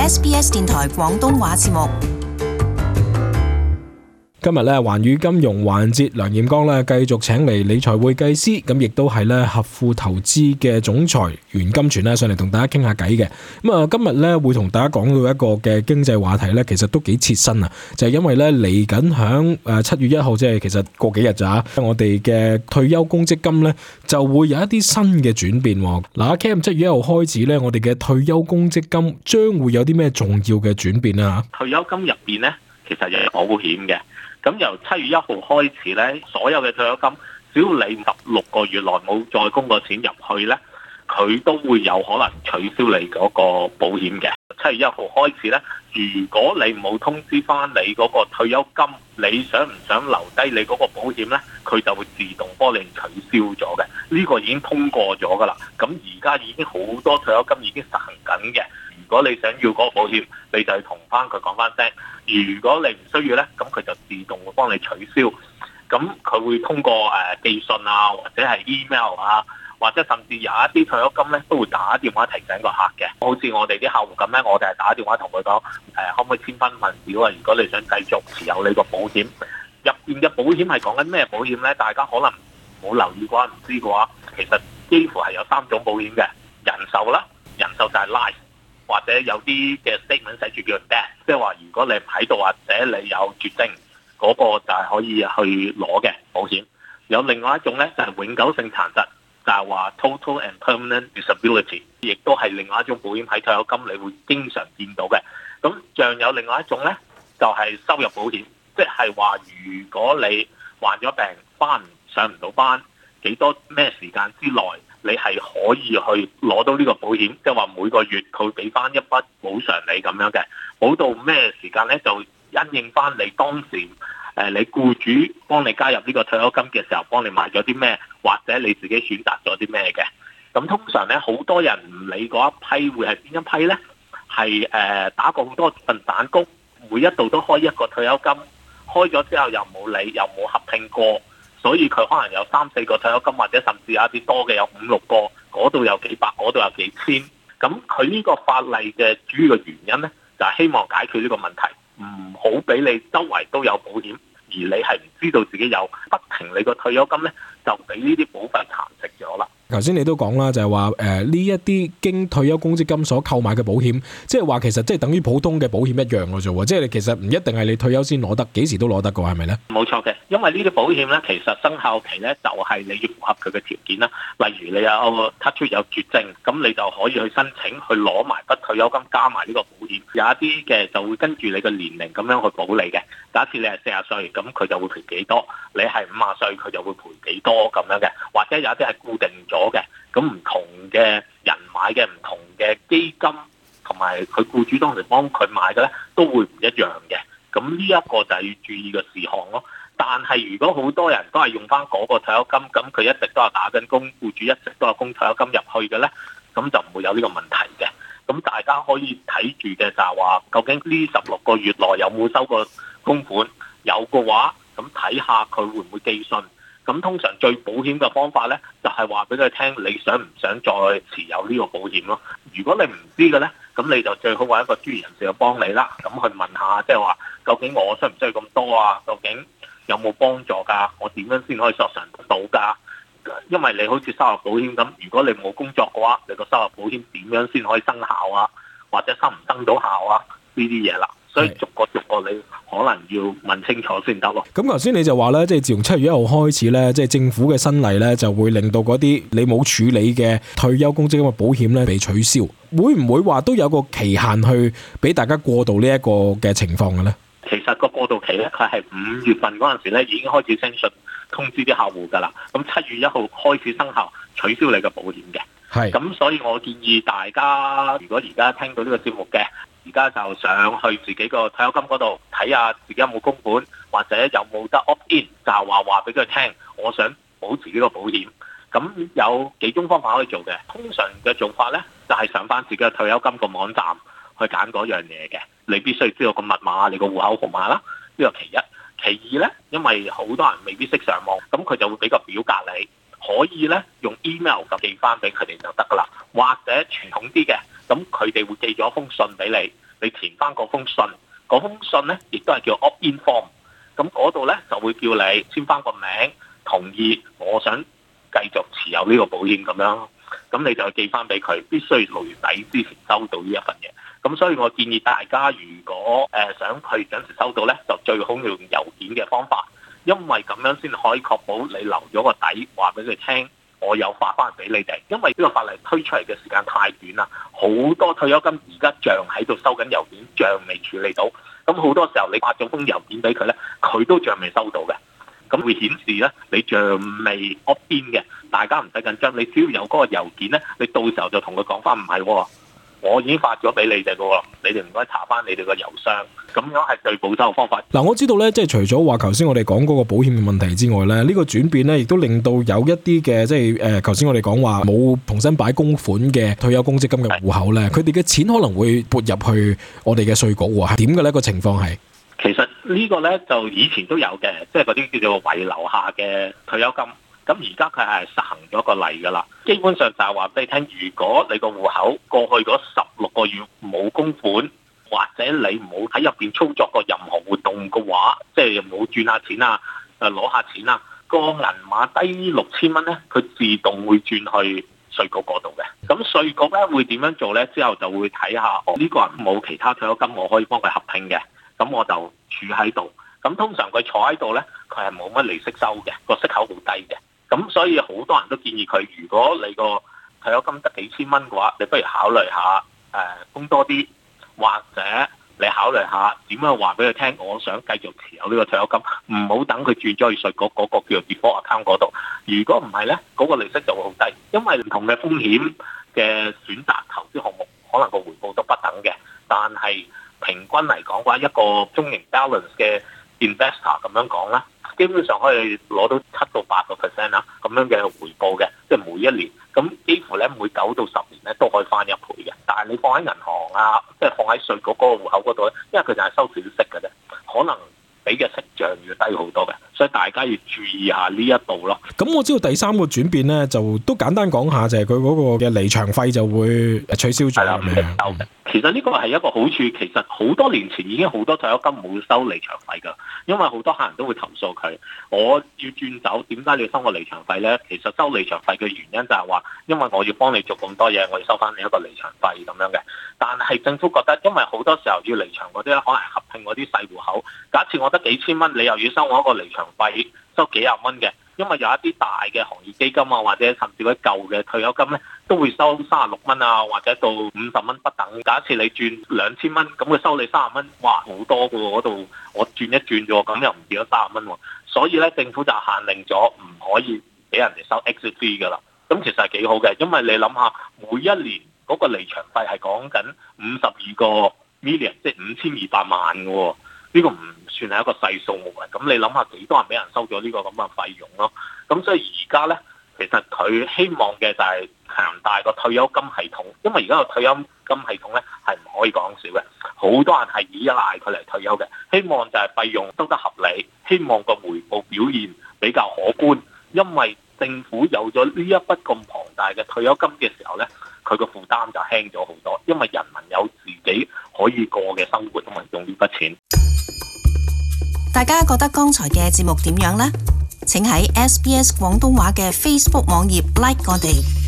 SBS 電台廣東話節目。 今日咧環宇金融環節，梁彥剛咧繼續請嚟理財會計師，咁亦都係咧合富投資嘅總裁袁金泉咧上嚟同大家傾下偈嘅。咁啊，今日咧會同大家講到一個嘅經濟話題咧，其實都幾切身啊，就係因為咧嚟緊響7月1號，即係其實過幾日咋，我哋嘅退休公積金咧就會有一啲新嘅轉變。嗱，Cam 7月1號開始咧，我哋嘅退休公積金將會有啲咩重要嘅轉變啊？ 退休金入邊咧，其實有保險嘅。咁由7月1號開始咧，所有嘅退休金，只要你16個月內冇再供過錢入去咧，佢都會有可能取消你嗰個保險嘅。7月1號開始咧，如果你冇通知翻你嗰個退休金，你想唔想留低你嗰個保險咧，佢就會自動幫你取消咗嘅。呢個已經通過咗噶啦。咁而家已經好多退休金已經實行緊嘅。如果你想要嗰個保險，你就同翻佢講翻聲。如果你唔需要咧，咁佢就自動會幫你取消。咁佢會通過寄信啊，或者係 email 啊，或者甚至有一啲退休金咧都會打電話提醒個客嘅。好似我哋啲客戶咁咧，我哋係打電話同佢講，可唔可以簽分份表啊？如果你想繼續持有你個保險，入邊嘅保險係講緊咩保險咧？大家可能冇留意過，唔知嘅話，其實幾乎係有3種保險嘅。人壽啦，人壽就係 life。或者有啲嘅 statement 寫住叫 death， 即係話如果你唔喺度或者你有絕症，嗰個就係可以去攞嘅保險。有另外一種咧就係永久性殘疾，就係話 total and permanent disability， 亦都係另外一種保險喺退休金你會經常見到嘅。咁仲有另外一種咧就係收入保險，即係話如果你患咗病上唔到班，幾多咩時間之內，你係可以去攞到呢個保險，即係話每個月佢俾翻一筆補償你咁樣嘅，補到咩時間咧就因應翻你當時你僱主幫你加入呢個退休金嘅時候，幫你買咗啲咩，或者你自己選擇咗啲咩嘅。咁通常咧好多人唔理嗰一批會係邊一批咧，係打過好多份散工，每一度都開一個退休金，開咗之後又冇理，又冇合併過。所以佢可能有3-4個退休金，或者甚至有一啲多嘅有5-6個，嗰度有幾百，嗰度有幾千。咁佢呢個法例嘅主要嘅原因呢，就係希望解決呢個問題，唔好俾你周圍都有保險，而你係唔知道自己有，不停你個退休金呢，就俾呢啲保費蠶食咗啦。 頭先你都講啦，就係話呢一啲經退休公積金所購買嘅保險，即係話其實即係等於普通嘅保險一樣嘅啫喎，即係你其實唔一定係你退休先攞得，幾時都攞得嘅，係咪呢？ 冇錯嘅，因為呢啲保險呢，其實生效期呢，就係你要符合佢嘅條件啦。例如你有 touch 有絕症，咁你就可以去申請去攞埋筆退休金加埋呢個保險。有一啲嘅就會跟住你嘅年齡咁樣去保你嘅。假設你係40歲，咁佢就會賠幾多；你係50歲，佢就會賠幾多咁樣嘅。或者有一啲係固定咗嘅，咁唔同嘅人買嘅唔同嘅基金，同埋佢僱主當時幫佢買嘅咧，都會唔一樣嘅。咁呢一個就係要注意嘅事項咯。但係如果好多人都係用翻嗰個退休金，咁佢一直都係打緊工，僱主一直都係供退休金入去嘅咧，咁就唔會有呢個問題嘅。咁大家可以睇住嘅就係話，究竟呢16個月內有冇收過供款？有嘅話，咁睇下佢會唔會寄信。咁通常最保險嘅方法咧，就係話俾佢聽，你想唔想再持有呢個保險咯？如果你唔知嘅咧，咁你就最好揾一個專業人士去幫你啦。咁去問下，即係話究竟我需唔需要咁多啊？究竟有冇幫助㗎？我點樣先可以索償得到㗎？因為你好似收入保險咁，如果你冇工作嘅話，你個收入保險點樣先可以生效啊？或者生唔生到效啊？呢啲嘢啦。所以逐個你可能要問清楚先得咯。咁頭先你就話咧，即係自從7月1號開始咧，即係政府嘅新例咧，就會令到嗰啲你冇處理嘅退休公積金嘅保險咧被取消。會唔會話都有個期限去俾大家過渡呢一個嘅情況嘅咧？ 其實個過渡期咧，佢係5月份嗰陣時咧已經開始聲訊通知啲客戶㗎啦。咁7月1號開始生效取消你嘅保險嘅。係。咁所以我建議大家，如果而家聽到呢個節目嘅，而家就上去自己個退休金嗰度睇下自己有冇供款，或者有冇得 opt in，就係話俾佢聽，我想保持呢個保險。咁有幾種方法可以做嘅。通常嘅做法呢，就係上翻自己嘅退休金個網站去揀嗰樣嘢嘅。你必須知道個密碼，你個戶口號碼啦，呢個其一。其二呢，因為好多人未必識上網，咁佢就會俾個表格你，可以呢用 email 就寄翻俾佢哋就得噶啦。或者傳統啲嘅，咁佢哋會寄咗封信俾你， 你填翻嗰封信，嗰封信咧亦都係叫 opt-in form。咁嗰度咧就會叫你簽翻個名，同意我想繼續持有呢個保險咁樣。咁你就寄翻俾佢，必須6月底之前收到呢一份嘢。咁所以我建議大家如果想佢準時收到咧，就最好用郵件嘅方法，因為咁樣先可以確保你留咗個底，話俾佢聽，我有發翻俾你哋。因為呢個法例推出嚟嘅時間太短啦，好多退休金而家帳喺度收緊郵件，帳未處理到。咁好多時候你發咗封郵件俾佢咧，佢都帳未收到嘅。咁會顯示咧你帳未 opt-in 嘅，大家唔使緊張。你只要有嗰個郵件咧，你到時候就同佢講翻，唔係喎，我已經發咗俾你哋嘅喎，你哋唔該查翻你哋個郵箱，咁樣係最保守嘅方法。 嗱，我知道咧，即係除咗話頭先我哋講嗰個保險嘅問題之外咧，呢個轉變咧，亦都令到有一啲嘅即係頭先我哋講話冇重新擺供款嘅退休公積金嘅戶口咧，佢哋嘅錢可能會撥入去我哋嘅稅局喎，係點嘅呢個情況係？ 其實呢個咧就以前都有嘅，即係嗰啲叫做遺留下嘅退休金。咁而家佢係實行咗個例㗎啦，基本上就係話俾你聽，如果你個戶口過去嗰16個月冇供款，或者你冇喺入邊操作過任何活動嘅話，即係冇轉下錢啊、攞下錢啊，個銀碼低6000蚊咧，佢自動會轉去稅局嗰度嘅。咁稅局咧會點樣做咧？之後就會睇下呢個人冇其他退休金，我可以幫佢合併嘅，咁我就儲喺度。咁通常佢坐喺度咧，佢係冇乜利息收嘅，個息口好低嘅。咁所以好多人都建議佢，如果你個退休金得幾千蚊嘅話，你不如考慮下供多啲，或者你考慮下點樣話俾佢聽，我想繼續持有呢個退休金，唔好等佢轉咗去稅局嗰個叫做 default account 嗰度。如果唔係咧，嗰個利息就會好低，因為唔同嘅風險嘅選擇投資項目，可能個回報都不等嘅。但係平均嚟講嘅話，一個中型 balance 嘅 investor 咁樣講啦，基本上可以攞到7到8% 啦，咁樣嘅回報嘅，即係每一年，咁幾乎咧每9到10年咧都可以翻1倍嘅。但係你放喺銀行啊，即係放喺稅局嗰個戶口嗰度咧，因為佢就係收少息嘅啫，可能比嘅息漲要低好多嘅，所以大家要注意下呢一度咯。 咁我知道第三個轉變咧，就都簡單講下，就係佢嗰個嘅離場費就會取消咗咁樣。 其實呢個係一個好處，其實好多年前已經好多退休金冇收離場費㗎，因為好多客人都會投訴佢，我要轉走，點解你要收我離場費呢？其實收離場費嘅原因就係話，因為我要幫你做咁多嘢，我要收翻你一個離場費咁樣嘅。但係政府覺得，因為好多時候要離場嗰啲咧，可能合併嗰啲細戶口，假設我得幾千蚊，你又要收我一個離場費，收幾廿蚊嘅。因為有一啲大嘅行業基金啊，或者甚至嗰啲舊嘅退休金咧，都會收36蚊啊，或者到50蚊不等。假設你轉2000蚊，咁佢收你30蚊，哇，好多嘅喎，嗰度我轉一轉咗，咁又唔見咗30蚊喎。所以咧，政府就限令咗唔可以俾人哋收 exit fee 㗎啦。咁其實係幾好嘅，因為你諗下，每一年嗰個離場費係講緊52個 million， 即係5200萬嘅喎。呢個唔算係一個細數目嘅，咁你諗下幾多人俾人收咗呢個咁嘅費用咯？咁所以而家呢，其實佢希望嘅就係強大個退休金系統，因為而家個退休金系統呢係唔可以講少嘅，好多人係依賴佢嚟退休嘅。希望就係費用收得合理，希望個回報表現比較可觀，因為政府有咗呢一筆咁龐大嘅退休金嘅時候呢，佢個負擔就輕咗好多，因為人民有自己可以過嘅生活，同埋用呢筆錢。 大家覺得剛才嘅節目點樣呢？請喺SBS 廣東話嘅 Facebook 網頁 like 我哋。